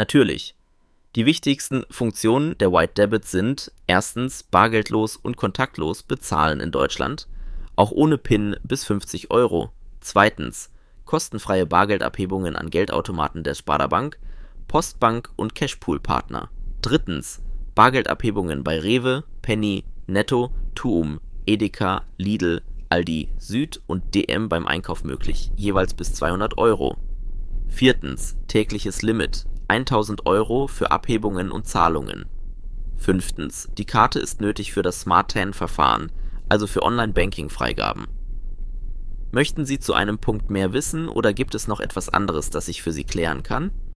Natürlich. Die wichtigsten Funktionen der White Debit sind erstens bargeldlos und kontaktlos bezahlen in Deutschland, auch ohne PIN bis 50 Euro. Zweitens kostenfreie Bargeldabhebungen an Geldautomaten der Sparda-Bank, Postbank und Cashpool-Partner. Drittens Bargeldabhebungen bei Rewe, Penny, Netto, Tuum, Edeka, Lidl, Aldi Süd und DM beim Einkauf möglich, jeweils bis 200 Euro. Viertens tägliches Limit 1000 Euro für Abhebungen und Zahlungen. Fünftens die Karte ist nötig für das Smart-10-Verfahren, also für Online-Banking-Freigaben. Möchten Sie zu einem Punkt mehr wissen oder gibt es noch etwas anderes, das ich für Sie klären kann?